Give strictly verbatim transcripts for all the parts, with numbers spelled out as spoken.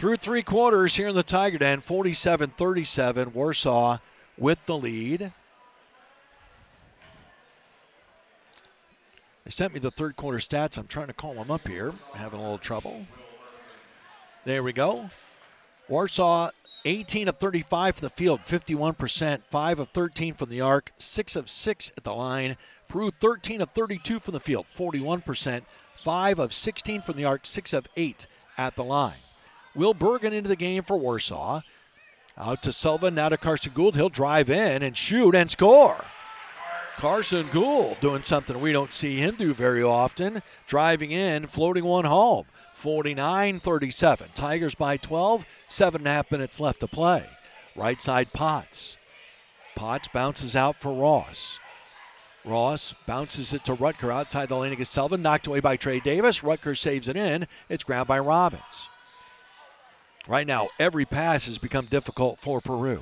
Through three quarters here in the Tiger Den, forty-seven thirty-seven, Warsaw with the lead. They sent me the third quarter stats. I'm trying to call them up here. Having a little trouble. There we go. Warsaw, eighteen of thirty-five from the field, fifty-one percent. five of thirteen from the arc, six of six at the line. Peru, thirteen of thirty-two from the field, forty-one percent. five of sixteen from the arc, six of eight at the line. Will Bergen into the game for Warsaw. Out to Sullivan, now to Carson Gould. He'll drive in and shoot and score. Carson Gould doing something we don't see him do very often. Driving in, floating one home. forty-nine thirty-seven. Tigers by twelve. Seven and a half minutes left to play. Right side Potts. Potts bounces out for Ross. Ross bounces it to Rutger outside the lane against Sullivan. Knocked away by Trey Davis. Rutger saves it in. It's grabbed by Robbins. Right now, every pass has become difficult for Peru.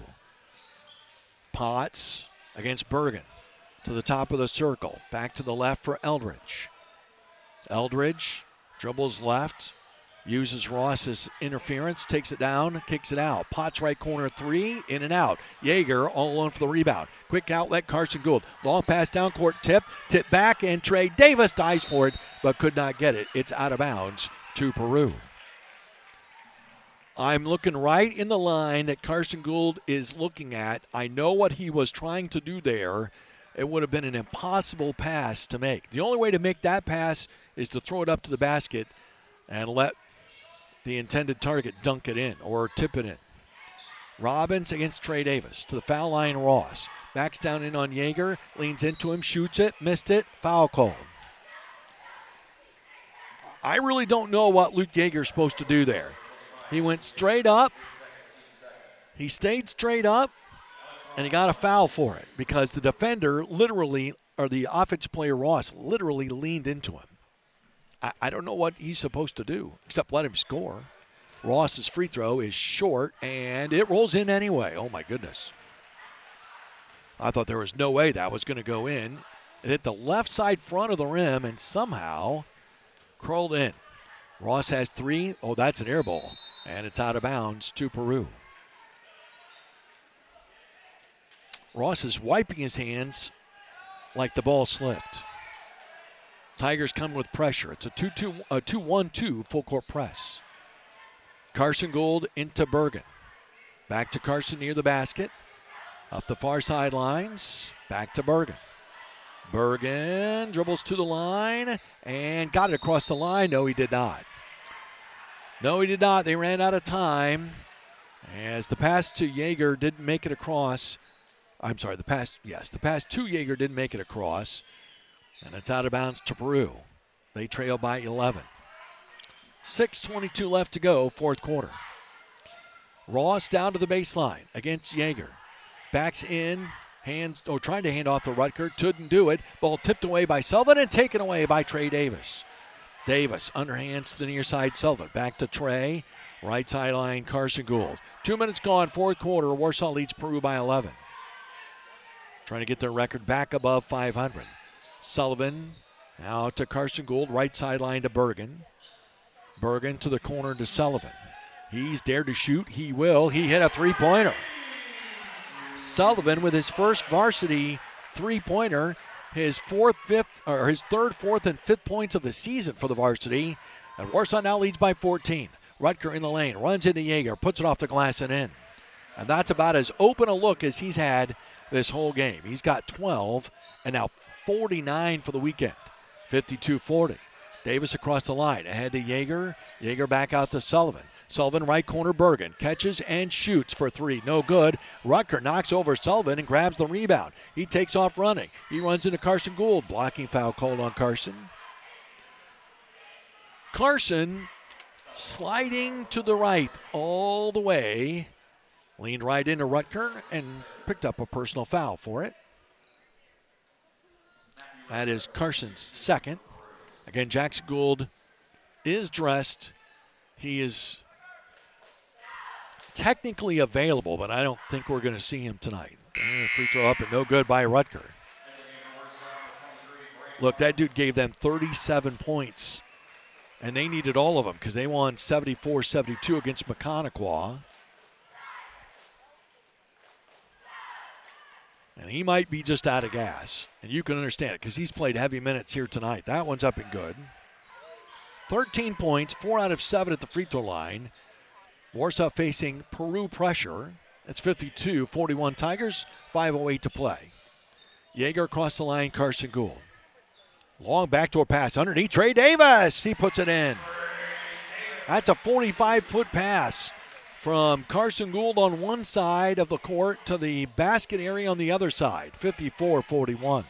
Potts against Bergen. To the top of the circle. Back to the left for Eldridge. Eldridge dribbles left. Uses Ross's interference. Takes it down. Kicks it out. Potts right corner three. In and out. Yeager all alone for the rebound. Quick outlet. Carson Gould. Long pass down court. Tip. Tip back. And Trey Davis dives for it. But could not get it. It's out of bounds to Peru. I'm looking right in the line that Carson Gould is looking at. I know what he was trying to do there. It would have been an impossible pass to make. The only way to make that pass is to throw it up to the basket and let the intended target dunk it in or tip it in. Robbins against Trey Davis. To the foul line, Ross. Backs down in on Yeager. Leans into him, shoots it, missed it, foul called. I really don't know what Luke Yeager's supposed to do there. He went straight up. He stayed straight up. And he got a foul for it because the defender literally, or the offensive player Ross, literally leaned into him. I, I don't know what he's supposed to do except let him score. Ross's free throw is short, and it rolls in anyway. Oh, my goodness. I thought there was no way that was going to go in. It hit the left side front of the rim and somehow curled in. Ross has three. Oh, that's an air ball, and it's out of bounds to Peru. Ross is wiping his hands like the ball slipped. Tigers come with pressure. It's a two one two full court press. Carson Gould into Bergen. Back to Carson near the basket. Up the far sidelines. Back to Bergen. Bergen dribbles to the line and got it across the line. No, he did not. No, he did not. They ran out of time as the pass to Yeager didn't make it across. I'm sorry, the pass, yes, the pass to Yeager didn't make it across, and it's out of bounds to Peru. They trail by eleven. six twenty-two left to go, fourth quarter. Ross down to the baseline against Yeager. Backs in, hands, or trying to hand off to Rutger, couldn't do it. Ball tipped away by Sullivan and taken away by Trey Davis. Davis, underhands to the near side, Sullivan. Back to Trey, right sideline, Carson Gould. Two minutes gone, fourth quarter, Warsaw leads Peru by eleven. Trying to get their record back above five hundred. Sullivan now to Carson Gould, right sideline to Bergen. Bergen to the corner to Sullivan. He's dared to shoot. He will. He hit a three-pointer. Sullivan with his first varsity three-pointer, his fourth, fifth, or his third, fourth, and fifth points of the season for the varsity. And Warsaw now leads by fourteen. Rutger in the lane, runs into Yeager, puts it off the glass and in. And that's about as open a look as he's had this whole game. He's got twelve and now forty-nine for the weekend. fifty-two forty. Davis across the line. Ahead to Yeager. Yeager back out to Sullivan. Sullivan right corner Bergen. Catches and shoots for three. No good. Rutger knocks over Sullivan and grabs the rebound. He takes off running. He runs into Carson Gould. Blocking foul called on Carson. Carson sliding to the right all the way. Leaned right into Rutger and picked up a personal foul for it. That is Carson's second. Again, Jackson Gould is dressed. He is technically available, but I don't think we're going to see him tonight. Free throw up and no good by Rutger. Look, that dude gave them thirty-seven points And they needed all of them because they won seventy-four seventy-two against Mechaniqua. And he might be just out of gas. And you can understand it because he's played heavy minutes here tonight. That one's up and good. thirteen points, four out of seven at the free throw line. Warsaw facing Peru pressure. It's fifty-two forty-one Tigers, five oh eight to play. Yeager across the line, Carson Gould. Long backdoor pass underneath Trey Davis. He puts it in. That's a forty-five-foot pass from Carson Gould on one side of the court to the basket area on the other side, fifty-four forty-one.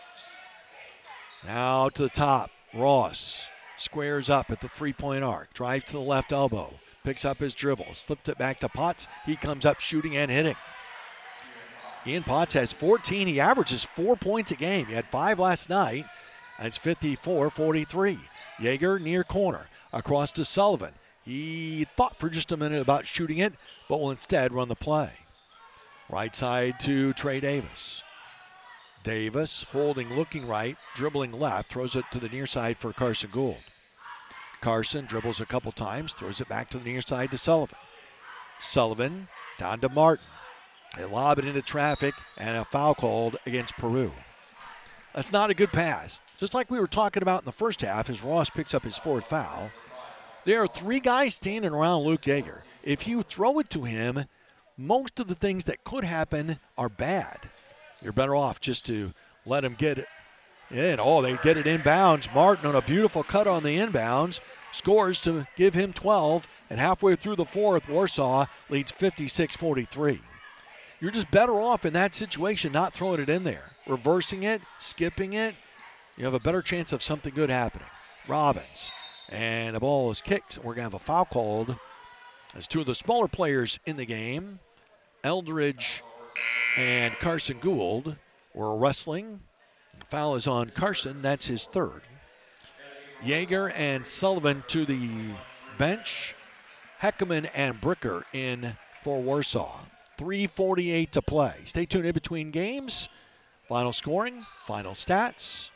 Now to the top, Ross squares up at the three-point arc, drives to the left elbow, picks up his dribble, slips it back to Potts. He comes up shooting and hitting. Ian Potts has fourteen. He averages four points a game. He had five last night. That's fifty-four forty-three. Yeager near corner, across to Sullivan. He thought for just a minute about shooting it, but will instead run the play. Right side to Trey Davis. Davis holding, looking right, dribbling left, throws it to the near side for Carson Gould. Carson dribbles a couple times, throws it back to the near side to Sullivan. Sullivan down to Martin. They lob it into traffic and a foul called against Peru. That's not a good pass. Just like we were talking about in the first half as Ross picks up his fourth foul. There are three guys standing around Luke Yeager. If you throw it to him, most of the things that could happen are bad. You're better off just to let him get it in. Oh, they get it inbounds. Martin on a beautiful cut on the inbounds. Scores to give him twelve. And halfway through the fourth, Warsaw leads fifty-six forty-three. You're just better off in that situation not throwing it in there. Reversing it, skipping it. You have a better chance of something good happening. Robbins. And the ball is kicked. We're going to have a foul called as two of the smaller players in the game, Eldridge and Carson Gould, were wrestling. The foul is on Carson. That's his third. Yeager and Sullivan to the bench. Heckman and Bricker in for Warsaw. three forty-eight to play. Stay tuned in between games. Final scoring, final stats.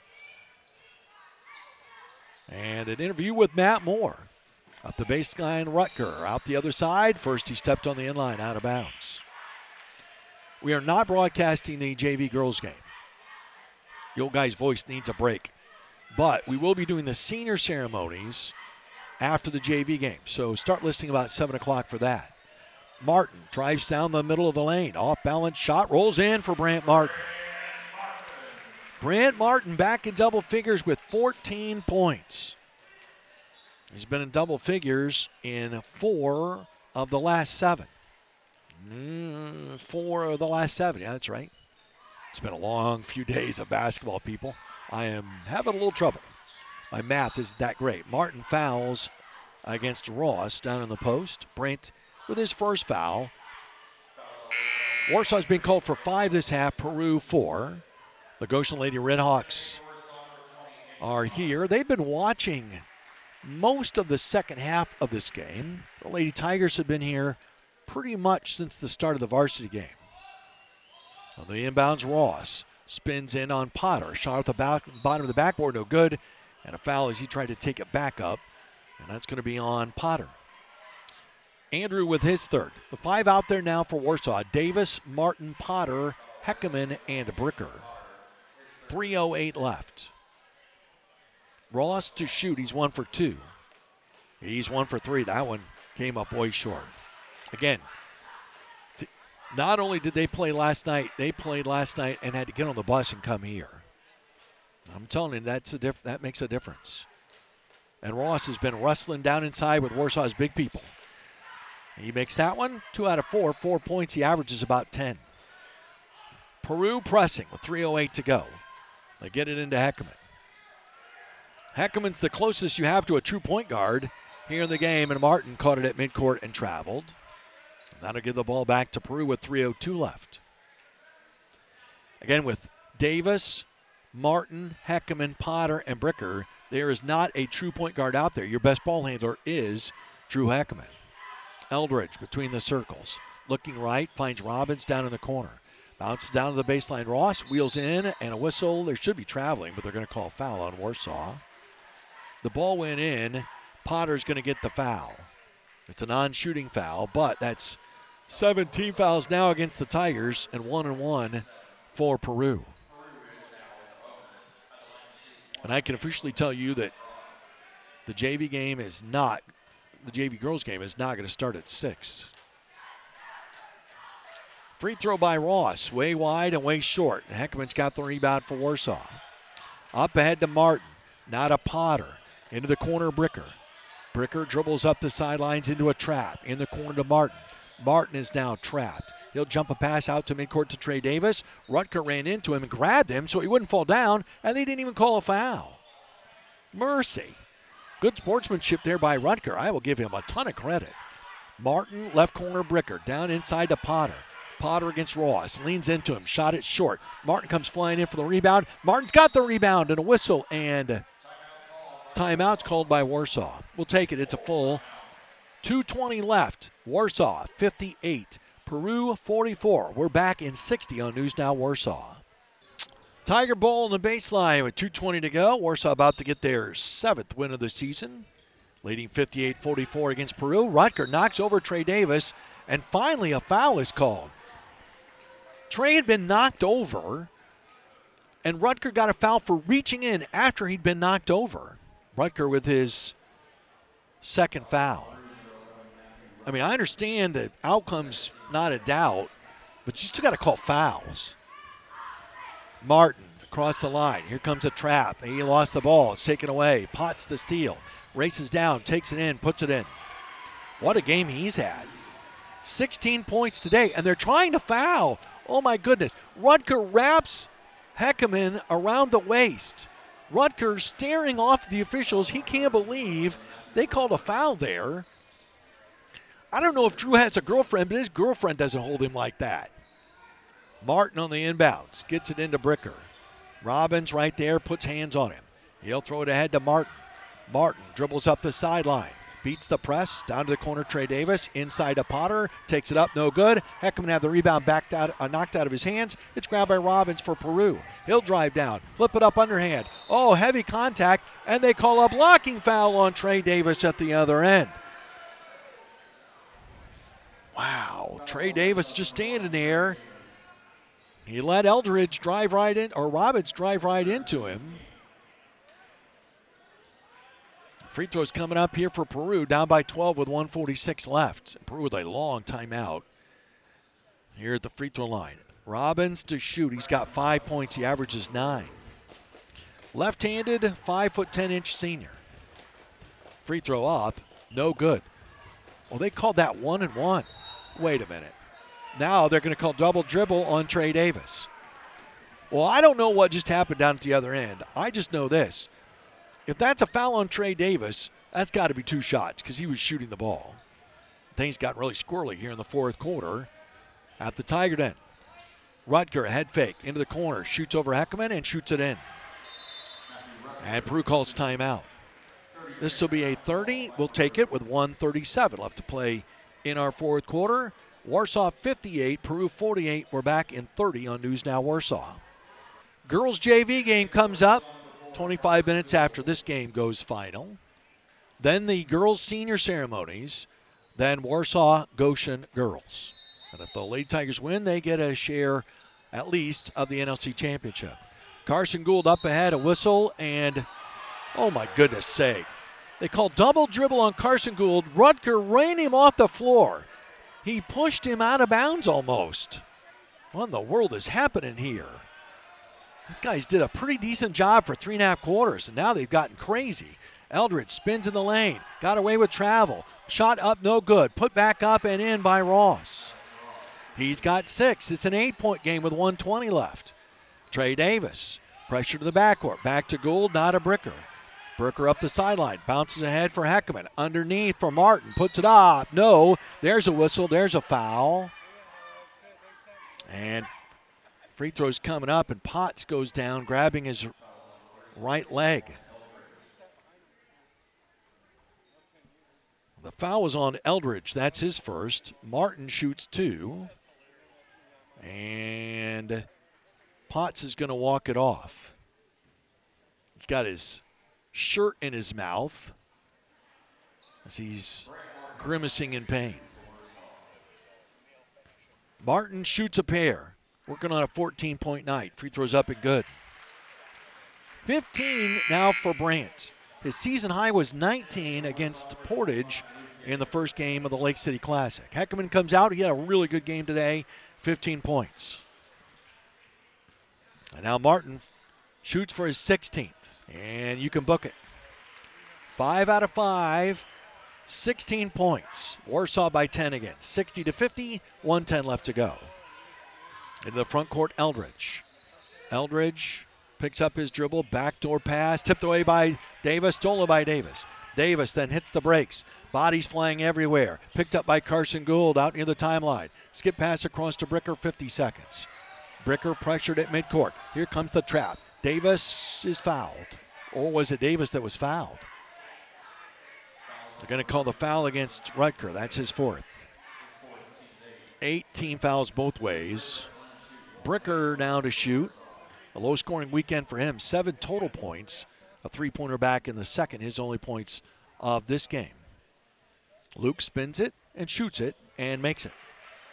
And an interview with Matt Moore. Up the baseline, Rutger. Out the other side. First he stepped on the inline, out of bounds. We are not broadcasting the J V girls game. The old guy's voice needs a break. But we will be doing the senior ceremonies after the J V game. So start listening about seven o'clock for that. Martin drives down the middle of the lane. Off-balance shot, rolls in for Brant Martin. Brant Martin back in double figures with fourteen points. He's been in double figures in four of the last seven. Mm, four of the last seven, yeah, that's right. It's been a long few days of basketball, people. I am having a little trouble. My math isn't that great. Martin fouls against Ross down in the post. Brant with his first foul. Warsaw's been called for five this half, Peru four. The Goshen Lady Redhawks are here. They've been watching most of the second half of this game. The Lady Tigers have been here pretty much since the start of the varsity game. On the inbounds, Ross spins in on Potter. Shot at the back, bottom of the backboard, no good. And a foul as he tried to take it back up. And that's going to be on Potter. Andrew with his third. The five out there now for Warsaw. Davis, Martin, Potter, Heckman, and Bricker. three oh eight left. Ross to shoot. He's one for two. He's one for three. That one came up way short. Again, th- not only did they play last night, they played last night and had to get on the bus and come here. I'm telling you, that's a diff- that makes a difference. And Ross has been wrestling down inside with Warsaw's big people. He makes that one. Two out of four. Four points. He averages about ten. Peru pressing with three oh eight to go. They get it into Heckman. Heckman's the closest you have to a true point guard here in the game, and Martin caught it at midcourt and traveled. And that'll give the ball back to Peru with three oh two left. Again, with Davis, Martin, Heckman, Potter, and Bricker, there is not a true point guard out there. Your best ball handler is Drew Heckman. Eldridge between the circles. Looking right, finds Robbins down in the corner. Bounces down to the baseline. Ross wheels in, and a whistle. There should be traveling, but they're going to call foul on Warsaw. The ball went in, Potter's going to get the foul. It's a non-shooting foul, but that's seventeen fouls now against the Tigers and one and one for Peru. And I can officially tell you that the J V game is not, the J V girls game is not going to start at six. Free throw by Ross, way wide and way short. Heckman's got the rebound for Warsaw. Up ahead to Martin, now to Potter. Into the corner, Bricker. Bricker dribbles up the sidelines into a trap. In the corner to Martin. Martin is now trapped. He'll jump a pass out to midcourt to Trey Davis. Rutger ran into him and grabbed him so he wouldn't fall down, and they didn't even call a foul. Mercy. Good sportsmanship there by Rutger. I will give him a ton of credit. Martin, left corner, Bricker. Down inside to Potter. Potter against Ross. Leans into him. Shot it short. Martin comes flying in for the rebound. Martin's got the rebound and a whistle, and timeout's called by Warsaw. We'll take it. It's a full two twenty left. Warsaw fifty-eight. Peru forty-four. We're back in sixty on News Now Warsaw. Tiger Bowl on the baseline with two twenty to go. Warsaw about to get their seventh win of the season. Leading fifty-eight forty-four against Peru. Rutger knocks over Trey Davis, and finally a foul is called. Trey had been knocked over, and Rutger got a foul for reaching in after he'd been knocked over. Rutger with his second foul. I mean, I understand that outcome's not a doubt, but you still got to call fouls. Martin across the line. Here comes a trap. He lost the ball. It's taken away. Potts the steal. Races down, takes it in, puts it in. What a game he's had. sixteen points today, and they're trying to foul. Oh, my goodness. Rutger wraps Heckman around the waist. Rutger staring off the officials. He can't believe they called a foul there. I don't know if Drew has a girlfriend, but his girlfriend doesn't hold him like that. Martin on the inbounds. Gets it into Bricker. Robbins right there, puts hands on him. He'll throw it ahead to Martin. Martin dribbles up the sideline. Beats the press. Down to the corner, Trey Davis. Inside to Potter. Takes it up, no good. Heckman had the rebound backed out, uh, knocked out of his hands. It's grabbed by Robbins for Peru. He'll drive down. Flip it up underhand. Oh, heavy contact. And they call a blocking foul on Trey Davis at the other end. Wow. Trey Davis just standing there. He let Eldridge drive right in, or Robbins drive right into him. Free throws coming up here for Peru, down by twelve with one forty-six left. Peru with a long timeout here at the free throw line. Robbins to shoot. He's got five points. He averages nine. Left-handed, five foot ten inch senior. Free throw up, no good. Well, they called that one and one. Wait a minute. Now they're going to call double dribble on Trey Davis. Well, I don't know what just happened down at the other end. I just know this. If that's a foul on Trey Davis, that's got to be two shots because he was shooting the ball. Things got really squirrely here in the fourth quarter at the Tiger Den. Rutger, head fake, into the corner, shoots over Heckman and shoots it in. And Peru calls timeout. This will be a thirty. We'll take it with one thirty-seven left to play in our fourth quarter. Warsaw fifty-eight, Peru forty-eight. We're back in thirty on News Now Warsaw. Girls J V game comes up twenty-five minutes after this game goes final. Then the girls senior ceremonies. Then Warsaw Goshen girls. And if the Lady Tigers win, they get a share at least of the N L C championship. Carson Gould up ahead, a whistle, and oh my goodness sake. They call double dribble on Carson Gould. Rutger ran him off the floor. He pushed him out of bounds almost. What in the world is happening here? These guys did a pretty decent job for three and a half quarters, and now they've gotten crazy. Eldridge spins in the lane, got away with travel. Shot up, no good. Put back up and in by Ross. He's got six. It's an eight-point game with one twenty left. Trey Davis, pressure to the backcourt. Back to Gould, not a Bricker. Bricker up the sideline, bounces ahead for Heckman. Underneath for Martin, puts it up. No, there's a whistle, there's a foul. And free throws coming up, and Potts goes down, grabbing his right leg. The foul was on Eldridge. That's his first. Martin shoots two. And Potts is going to walk it off. He's got his shirt in his mouth. as he's grimacing in pain. Martin shoots a pair, working on a fourteen-point night. Free throws up and good. fifteen now for Brandt. His season high was nineteen against Portage in the first game of the Lake City Classic. Heckman comes out. He had a really good game today, fifteen points. And now Martin shoots for his sixteenth, and you can book it. Five out of five, sixteen points. Warsaw by ten again, sixty to fifty, one ten left to go. Into the front court, Eldridge. Eldridge picks up his dribble, backdoor pass, tipped away by Davis, stolen by Davis. Davis then hits the brakes. Bodies flying everywhere. Picked up by Carson Gould out near the timeline. Skip pass across to Bricker, fifty seconds. Bricker pressured at midcourt. Here comes the trap. Davis is fouled. Or was it Davis that was fouled? They're going to call the foul against Rutger. That's his fourth. Eight team fouls both ways. Bricker now to shoot. A low-scoring weekend for him. Seven total points. A three-pointer back in the second. His only points of this game. Luke spins it and shoots it and makes it.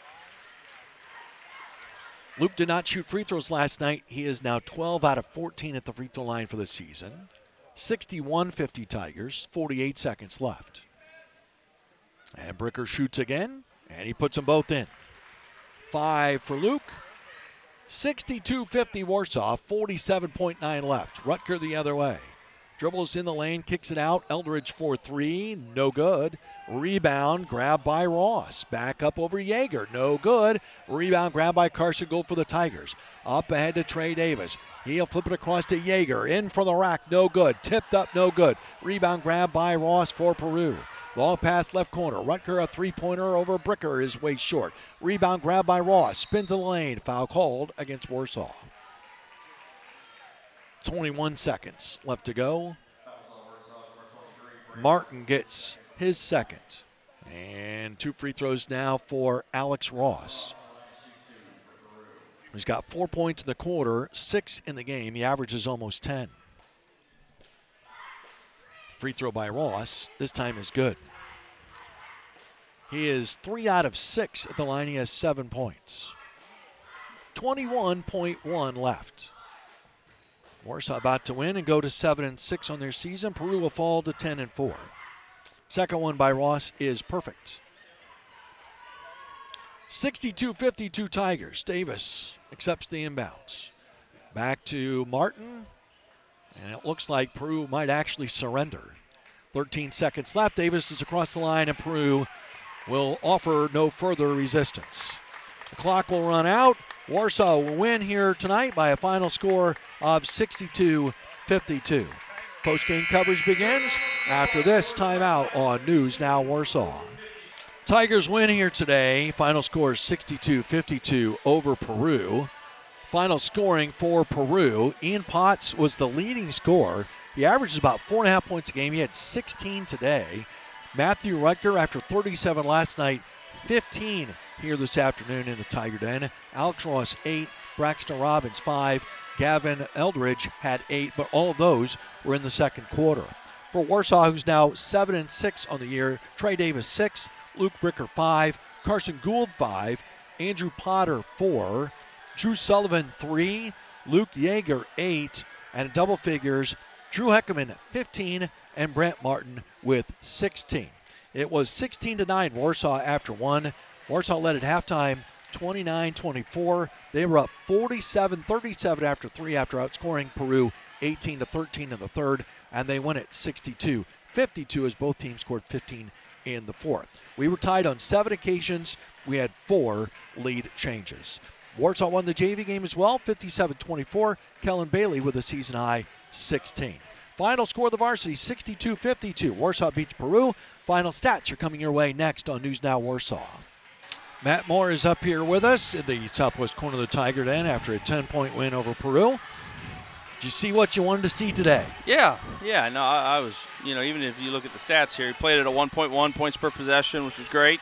Luke did not shoot free throws last night. He is now twelve out of fourteen at the free throw line for the season. sixty-one fifty Tigers, forty-eight seconds left. And Bricker shoots again, and he puts them both in. Five for Luke. sixty-two fifty Warsaw, forty-seven point nine left. Rutger the other way. Dribbles in the lane, kicks it out. Eldridge for three, no good. Rebound, grab by Ross. Back up over Yeager, no good. Rebound, grab by Carson Gould for the Tigers. Up ahead to Trey Davis. He'll flip it across to Yeager. In for the rack, no good. Tipped up, no good. Rebound, grab by Ross for Peru. Long pass left corner. Rutger, a three-pointer over Bricker, is way short. Rebound, grab by Ross. Spin to the lane. Foul called against Warsaw. twenty-one seconds left to go. Martin gets his second. And two free throws now for Alex Ross. He's got four points in the quarter, six in the game. He averages almost ten. Free throw by Ross. This time is good. He is three out of six at the line. He has seven points. twenty-one point one left. Warsaw about to win and go to seven and six on their season. Peru will fall to ten and four. Second one by Ross is perfect. sixty-two fifty-two Tigers. Davis accepts the inbounds. Back to Martin. And it looks like Peru might actually surrender. thirteen seconds left. Davis is across the line, and Peru will offer no further resistance. The clock will run out. Warsaw will win here tonight by a final score of sixty-two fifty-two. Post-game coverage begins after this timeout on News Now Warsaw. Tigers win here today. Final score sixty-two fifty-two over Peru. Final scoring for Peru. Ian Potts was the leading scorer. He averages about four and a half points a game. He had sixteen today. Matthew Rutger, after thirty-seven last night, fifteen here this afternoon in the Tiger Den. Alex Ross, eight. Braxton Robbins, five. Gavin Eldridge had eight, but all of those were in the second quarter. For Warsaw, who's now seven and six on the year, Trey Davis, six. Luke Bricker, five. Carson Gould, five. Andrew Potter, four. Drew Sullivan, three. Luke Yeager, eight. And double figures, Drew Heckman, fifteen. And Brent Martin with sixteen. It was sixteen to nine Warsaw after one. Warsaw led at halftime twenty-nine twenty-four. They were up forty-seven thirty-seven after three after outscoring Peru eighteen to thirteen in the third. And they win it sixty-two fifty-two as both teams scored fifteen in the fourth. We were tied on seven occasions. We had four lead changes. Warsaw won the J V game as well, fifty-seven twenty-four. Kellen Bailey with a season high sixteen. Final score of the varsity, sixty-two fifty-two. Warsaw beats Peru. Final stats are coming your way next on News Now Warsaw. Matt Moore is up here with us in the southwest corner of the Tiger Den after a ten-point win over Peru. Did you see what you wanted to see today? Yeah, yeah. No, I, I was, you know, even if you look at the stats here, he played at a one point one points per possession, which was great.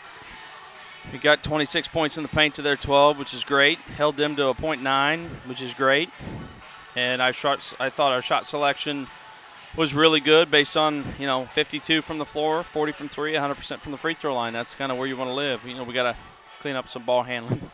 He got twenty-six points in the paint to their twelve, which is great. Held them to a point nine, which is great. And I shot, I thought our shot selection was really good based on, you know, fifty-two from the floor, forty from three, one hundred percent from the free throw line. That's kind of where you want to live. You know, we got to clean up some ball handling.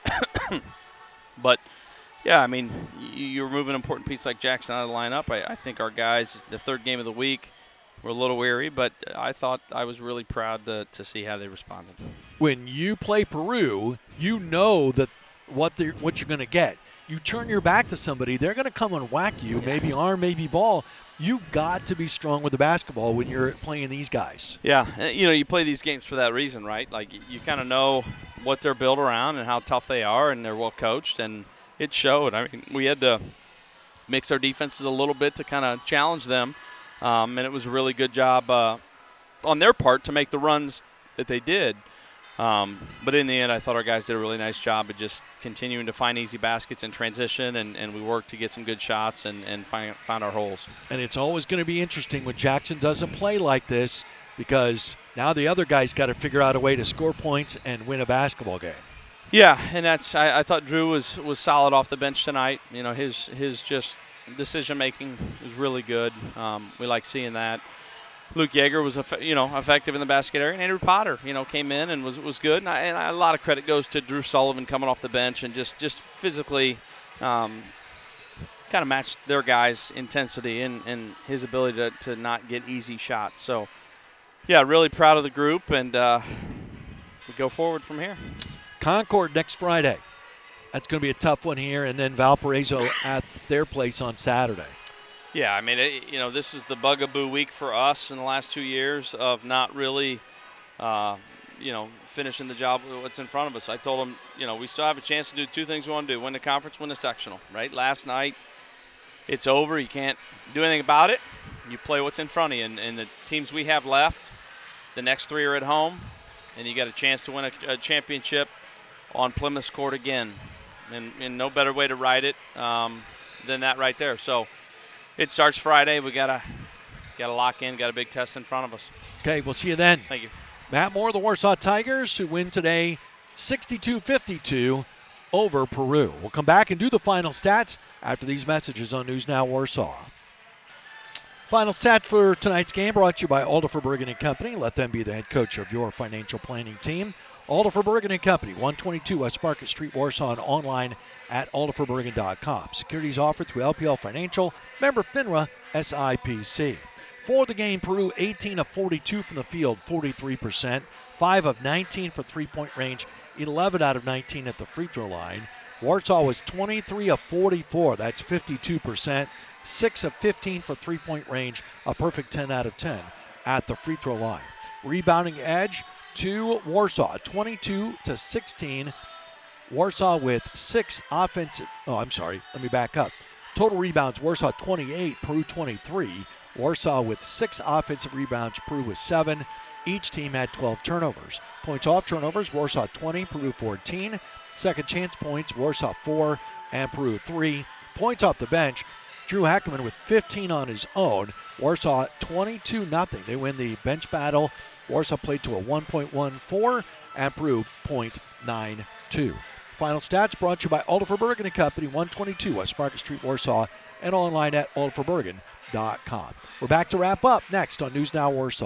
But, yeah, I mean, you remove an important piece like Jackson out of the lineup. I, I think our guys, the third game of the week, were a little weary, but I thought I was really proud to, to see how they responded. When you play Peru, you know that what they're, what you're going to get. You turn your back to somebody, they're going to come and whack you, Yeah. maybe arm, maybe ball. You've got to be strong with the basketball when you're playing these guys. Yeah, and, you know, you play these games for that reason, right? Like, you, you kind of know what they're built around and how tough they are, and they're well coached, and it showed. I mean, we had to mix our defenses a little bit to kind of challenge them, um, and it was a really good job uh, on their part to make the runs that they did. Um, but in the end, I thought our guys did a really nice job of just continuing to find easy baskets in transition, and, and we worked to get some good shots and, and find, find our holes. And it's always going to be interesting when Jackson doesn't play like this, because now the other guy's got to figure out a way to score points and win a basketball game. Yeah, and that's I, I thought Drew was, was solid off the bench tonight. You know, his his just decision making was really good. Um, we like seeing that. Luke Yeager was, you know, effective in the basket area, and Andrew Potter, you know, came in and was was good. And, I, and I, a lot of credit goes to Drew Sullivan coming off the bench and just just physically, um, kind of matched their guys' intensity and, and his ability to, to not get easy shots. So, yeah, really proud of the group, and uh, we go forward from here. Concord next Friday. That's going to be a tough one here, and then Valparaiso at their place on Saturday. Yeah, I mean, it, you know, this is the bugaboo week for us in the last two years of not really, uh, you know, finishing the job with what's in front of us. I told them, you know, we still have a chance to do two things we want to do: win the conference, win the sectional. Right? Last night, it's over. You can't do anything about it. You play what's in front of you, and, and the teams we have left, the next three are at home, and you got a chance to win a, a championship on Plymouth's court again, and, and no better way to ride it um, than that right there. So. It starts Friday. We gotta gotta lock in. Got a big test in front of us. Okay, we'll see you then. Thank you. Matt Moore, the Warsaw Tigers, who win today sixty-two fifty-two over Peru. We'll come back and do the final stats after these messages on News Now Warsaw. Final stats for tonight's game brought to you by Alderfer Bergen and Company. Let them be the head coach of your financial planning team. Alderfer Bergen and Company, one twenty-two West Market Street, Warsaw, and online at alderfer bergen dot com. Securities offered through L P L Financial, member FINRA, S I P C. For the game, Peru eighteen of forty-two from the field, forty-three percent. five of nineteen for three-point range, eleven out of nineteen at the free throw line. Warsaw was twenty-three of forty-four, that's fifty-two percent. six of fifteen for three-point range, a perfect ten out of ten at the free throw line. Rebounding edge to Warsaw, twenty-two to sixteen. Warsaw with six offensive, oh, I'm sorry, let me back up. Total rebounds, Warsaw twenty-eight, Peru twenty-three. Warsaw with six offensive rebounds, Peru with seven. Each team had twelve turnovers. Points off turnovers, Warsaw twenty, Peru fourteen. Second chance points, Warsaw four and Peru three. Points off the bench, Drew Heckman with fifteen on his own. Warsaw twenty-two nothing. They win the bench battle. Warsaw played to a one point one four and Peru point nine two. Final stats brought to you by Alderfer Bergen and Company, one twenty-two West Market Street, Warsaw, and online at alderfer bergen dot com. We're back to wrap up next on News Now Warsaw.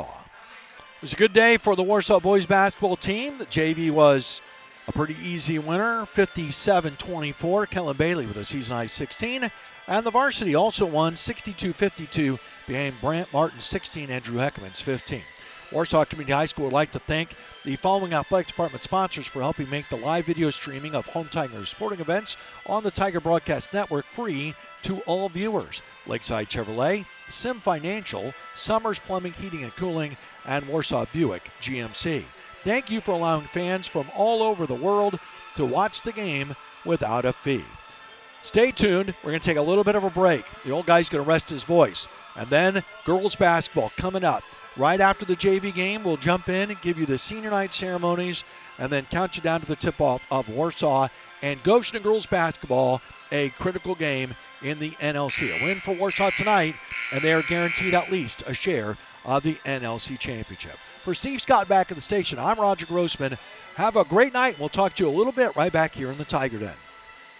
It was a good day for the Warsaw boys basketball team. The J V was a pretty easy winner, fifty-seven twenty-four. Kellen Bailey with a season-high sixteen. And the varsity also won sixty-two fifty-two behind Brant Martin's sixteen and Drew Heckman's fifteen. Warsaw Community High School would like to thank the following athletic department sponsors for helping make the live video streaming of Home Tigers sporting events on the Tiger Broadcast Network free to all viewers. Lakeside Chevrolet, Sim Financial, Summers Plumbing, Heating and Cooling, and Warsaw Buick G M C. Thank you for allowing fans from all over the world to watch the game without a fee. Stay tuned. We're going to take a little bit of a break. The old guy's going to rest his voice. And then girls basketball coming up. Right after the J V game, we'll jump in and give you the senior night ceremonies and then count you down to the tip-off of Warsaw and Goshen girls basketball, a critical game in the N L C. A win for Warsaw tonight, and they are guaranteed at least a share of the N L C championship. For Steve Scott back at the station, I'm Roger Grossman. Have a great night. We'll talk to you a little bit right back here in the Tiger Den.